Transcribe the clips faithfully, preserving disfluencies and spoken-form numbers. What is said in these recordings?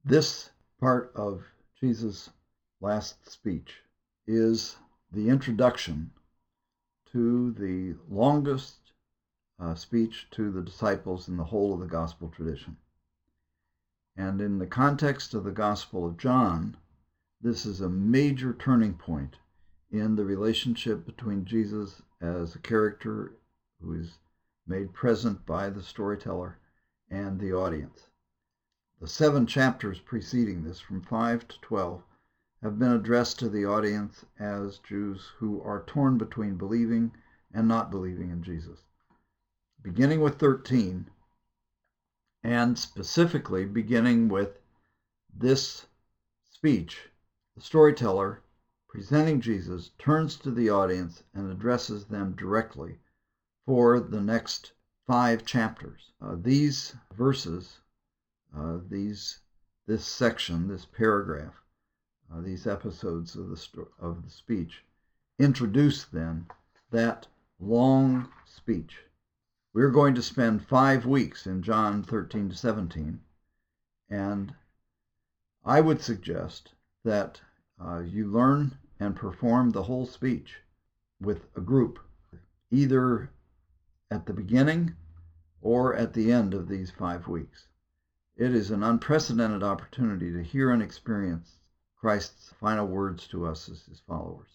This part of Jesus' last speech is the introduction to the longest uh, speech to the disciples in the whole of the gospel tradition. And in the context of the Gospel of John, this is a major turning point in the relationship between Jesus as a character who is made present by the storyteller and the audience. The seven chapters preceding this, from five to twelve, have been addressed to the audience as Jews who are torn between believing and not believing in Jesus. Beginning with thirteen, and specifically beginning with this speech, the storyteller, presenting Jesus, turns to the audience and addresses them directly for the next five chapters. Uh, these verses, uh, these this section, this paragraph, uh, these episodes of the sto- of the speech, introduce then that long speech. We're going to spend five weeks in John thirteen to seventeen, and I would suggest that uh, you learn and perform the whole speech with a group, either at the beginning or at the end of these five weeks. It is an unprecedented opportunity to hear and experience Christ's final words to us as his followers.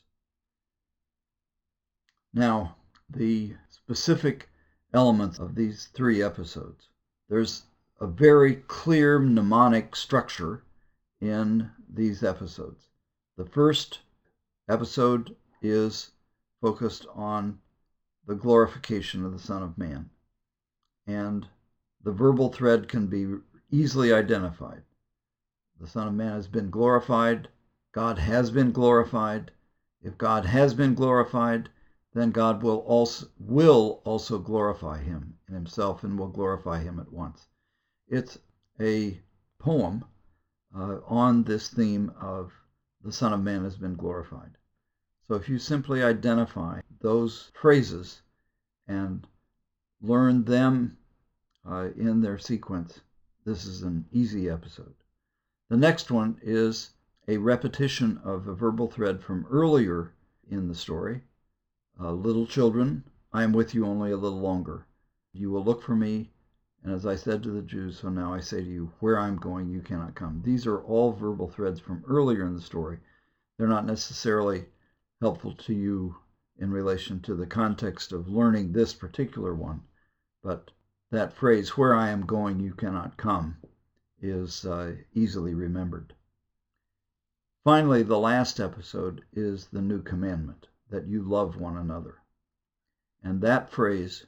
Now, the specific elements of these three episodes. There's a very clear mnemonic structure in these episodes. The first episode is focused on the glorification of the Son of Man, and the verbal thread can be easily identified. The Son of Man has been glorified. God has been glorified. If God has been glorified, then God will also will also glorify him in himself and will glorify him at once. It's a poem uh, on this theme of the Son of Man has been glorified. So if you simply identify those phrases and learn them uh, in their sequence, this is an easy episode. The next one is a repetition of a verbal thread from earlier in the story. Uh, little children, I am with you only a little longer. You will look for me, and as I said to the Jews, so now I say to you, where I am going, you cannot come. These are all verbal threads from earlier in the story. They're not necessarily helpful to you in relation to the context of learning this particular one, but that phrase, where I am going, you cannot come, is uh, easily remembered. Finally, the last episode is the new commandment, that you love one another. And that phrase,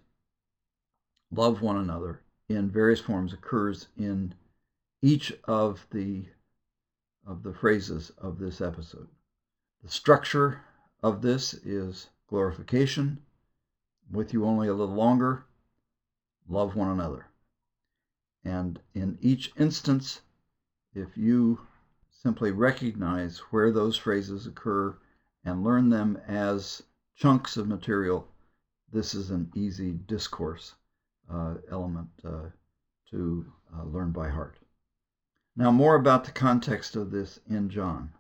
love one another, in various forms occurs in each of the of the phrases of this episode. The structure of this is glorification, with you only a little longer, love one another. And in each instance, if you simply recognize where those phrases occur and learn them as chunks of material, this is an easy discourse uh, element uh, to uh, learn by heart. Now, more about the context of this in John.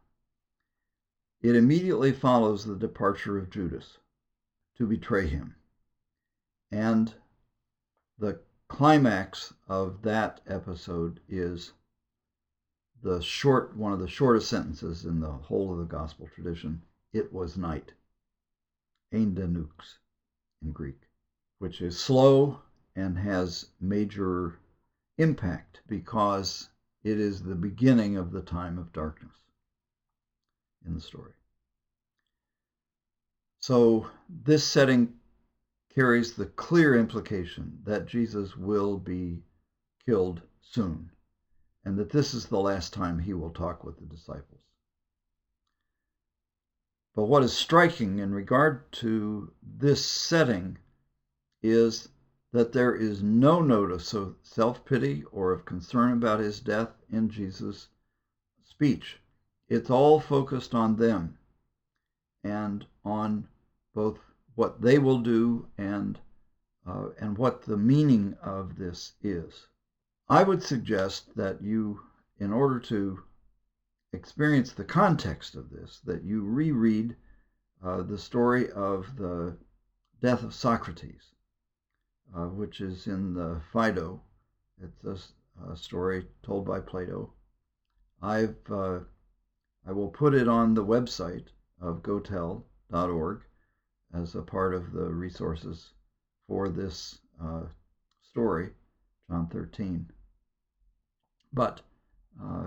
It immediately follows the departure of Judas to betray him. And the climax of that episode is the short, one of the shortest sentences in the whole of the gospel tradition. It was night. Eindenux in Greek, which is slow and has major impact because it is the beginning of the time of darkness in the story. So this setting carries the clear implication that Jesus will be killed soon, and that this is the last time he will talk with the disciples. But what is striking in regard to this setting is that there is no note of self-pity or of concern about his death in Jesus' speech. It's all focused on them and on both what they will do and uh, and what the meaning of this is. I would suggest that you in order to experience the context of this, that you reread uh, the story of the death of Socrates, uh, which is in the Phaedo. It's a, a story told by Plato. I've uh, I will put it on the website of gotel dot org as a part of the resources for this uh, story, John thirteen. But uh,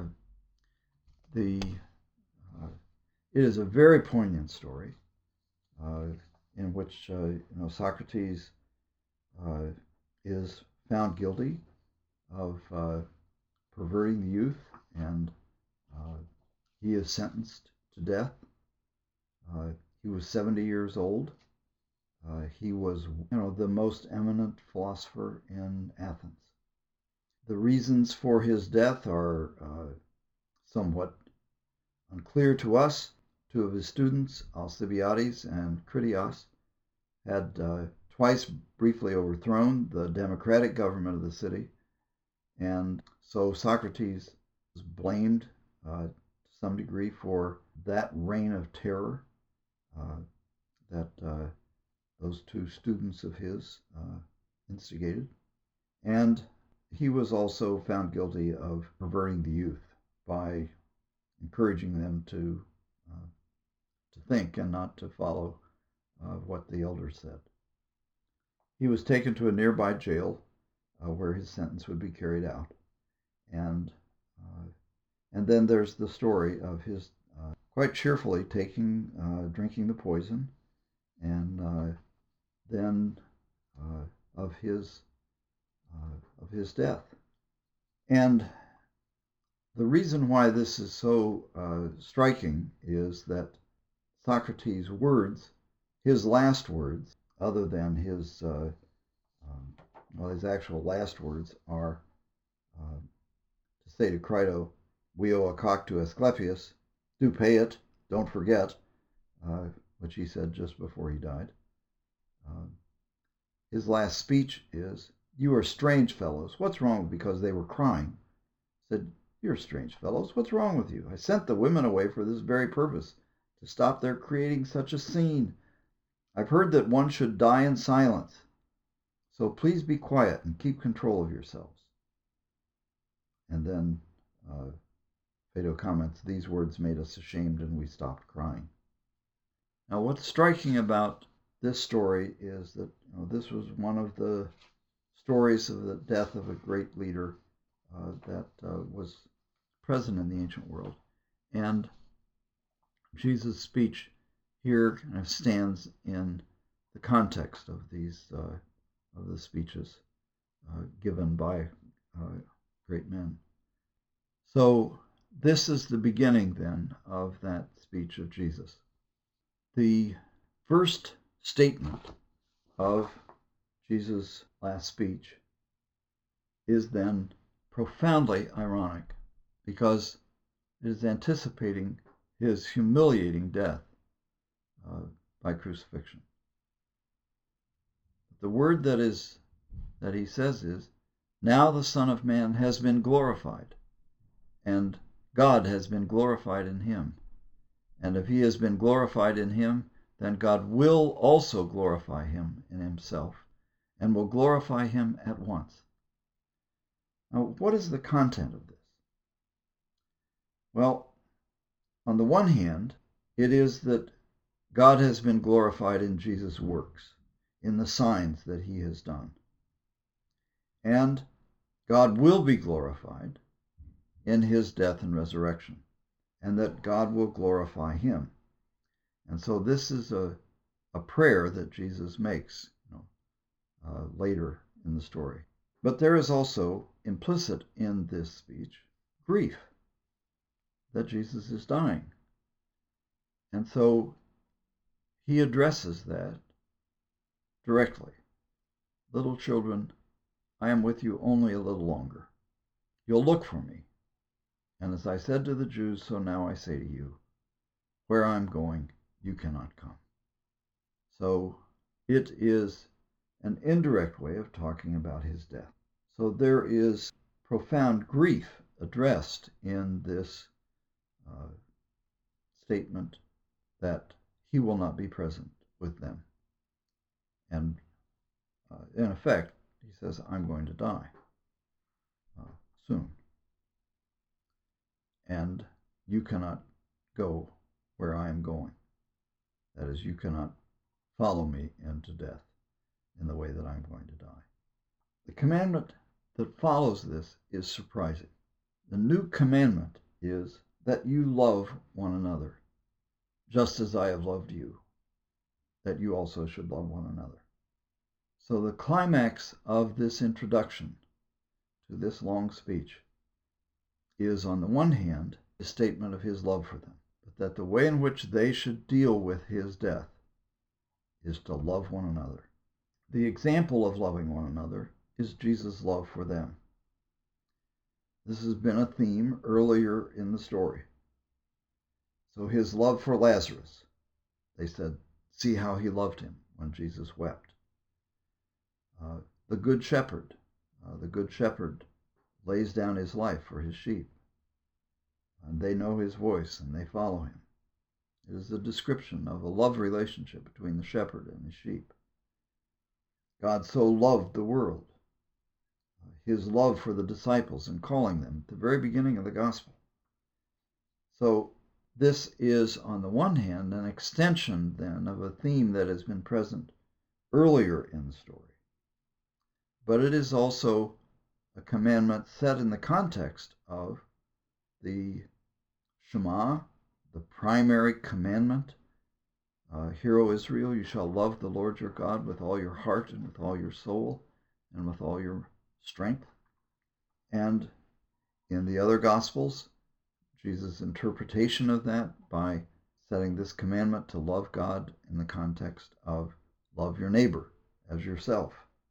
the uh, it is a very poignant story uh, in which uh, you know Socrates uh, is found guilty of uh, perverting the youth, and uh, he is sentenced to death. Uh, he was seventy years old. Uh, he was, you know, the most eminent philosopher in Athens. The reasons for his death are uh, somewhat unclear to us. Two of his students, Alcibiades and Critias, had uh, twice briefly overthrown the democratic government of the city, and so Socrates was blamed uh, to some degree for that reign of terror uh, that uh, those two students of his uh, instigated. And he was also found guilty of perverting the youth by encouraging them to uh, to think and not to follow uh, what the elders said. He was taken to a nearby jail uh, where his sentence would be carried out. And uh, and then there's the story of his uh, quite cheerfully taking, uh, drinking the poison, and uh, then uh, of his uh, of his death. And the reason why this is so uh, striking is that Socrates' words, his last words, other than his uh, um, well, his actual last words are uh, to say to Crito, "We owe a cock to Asclepius. Do pay it. Don't forget," uh, which he said just before he died. Um, his last speech is, "You are strange fellows. What's wrong?" Because they were crying. He said, "You're strange fellows. What's wrong with you? I sent the women away for this very purpose, to stop their creating such a scene. I've heard that one should die in silence. So please be quiet and keep control of yourselves." And then uh, Phaedo comments, "These words made us ashamed and we stopped crying." Now, what's striking about this story is that you know, this was one of the stories of the death of a great leader uh, that uh, was present in the ancient world. And Jesus' speech here kind of stands in the context of these uh, of the speeches uh, given by uh, great men. So this is the beginning then of that speech of Jesus. The first statement of Jesus' last speech is then profoundly ironic because it is anticipating his humiliating death uh, by crucifixion. The word that is that he says is, "Now the Son of Man has been glorified, and God has been glorified in him. And if he has been glorified in him, then God will also glorify him in himself, and will glorify him at once." Now, what is the content of this? Well, on the one hand, it is that God has been glorified in Jesus' works, in the signs that he has done. And God will be glorified in his death and resurrection, and that God will glorify him. And so this is a, a prayer that Jesus makes you know, uh, later in the story. But there is also implicit in this speech grief that Jesus is dying. And so he addresses that directly. "Little children, I am with you only a little longer. You'll look for me. And as I said to the Jews, so now I say to you, where I'm going, you cannot come." So it is an indirect way of talking about his death. So there is profound grief addressed in this uh, statement that he will not be present with them. And uh, in effect, he says, I'm going to die uh, soon. And you cannot go where I am going. That is, you cannot follow me into death in the way that I'm going to die. The commandment that follows this is surprising. The new commandment is that you love one another, just as I have loved you, that you also should love one another. So the climax of this introduction to this long speech is, on the one hand, a statement of his love for them, but that the way in which they should deal with his death is to love one another. The example of loving one another is Jesus' love for them. This has been a theme earlier in the story. So his love for Lazarus, they said, see how he loved him when Jesus wept. Uh, the Good Shepherd, uh, the Good Shepherd lays down his life for his sheep. And they know his voice and they follow him. It is a description of a love relationship between the shepherd and his sheep. God so loved the world. His love for the disciples and calling them at the very beginning of the gospel. So this is, on the one hand, an extension then of a theme that has been present earlier in the story. But it is also a commandment set in the context of the Shema, the primary commandment. Uh, Hear, O Israel, you shall love the Lord your God with all your heart and with all your soul and with all your strength. And in the other Gospels, Jesus' interpretation of that by setting this commandment to love God in the context of love your neighbor as yourself.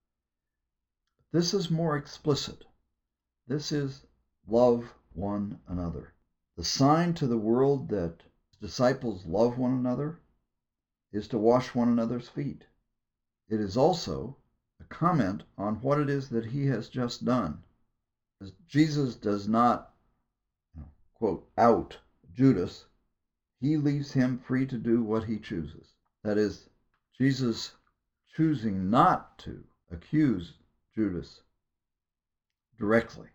This is more explicit. This is love one another. The sign to the world that disciples love one another is to wash one another's feet. It is also a comment on what it is that he has just done. Jesus does not, quote, out Judas. He leaves him free to do what he chooses. That is, Jesus choosing not to accuse Judas directly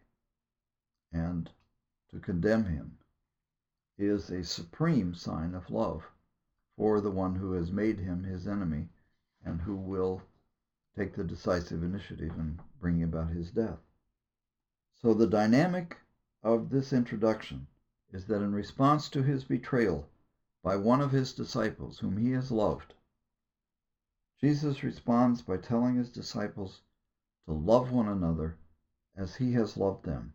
and to condemn him is a supreme sign of love for the one who has made him his enemy and who will take the decisive initiative in bringing about his death. So the dynamic of this introduction is that in response to his betrayal by one of his disciples whom he has loved, Jesus responds by telling his disciples to love one another as he has loved them,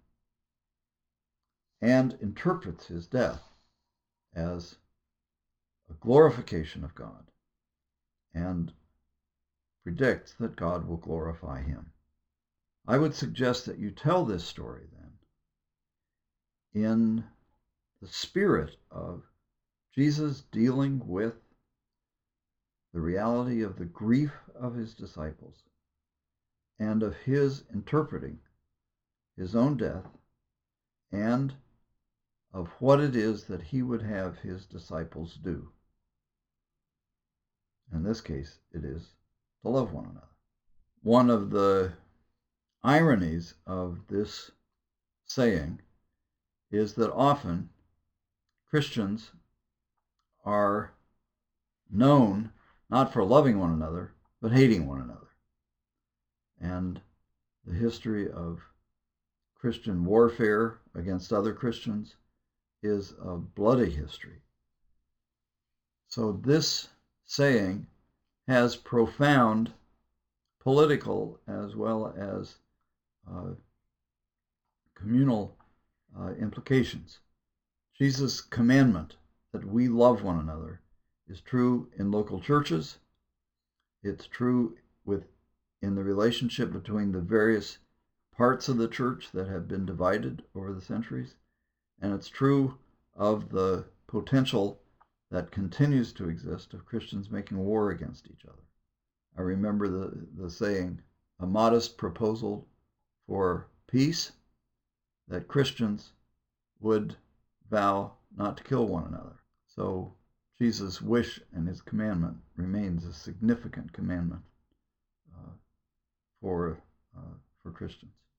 and interprets his death as a glorification of God and predicts that God will glorify him. I would suggest that you tell this story then in the spirit of Jesus dealing with the reality of the grief of his disciples and of his interpreting his own death and of what it is that he would have his disciples do. In this case, it is to love one another. One of the ironies of this saying is that often Christians are known not for loving one another, but hating one another. And the history of Christian warfare against other Christians is a bloody history. So this saying has profound political as well as uh, communal uh, implications. Jesus' commandment that we love one another is true in local churches. It's true with in the relationship between the various parts of the church that have been divided over the centuries. And it's true of the potential that continues to exist of Christians making war against each other. I remember the, the saying, a modest proposal for peace that Christians would vow not to kill one another. So Jesus' wish and his commandment remains a significant commandment uh, for uh, for Christians.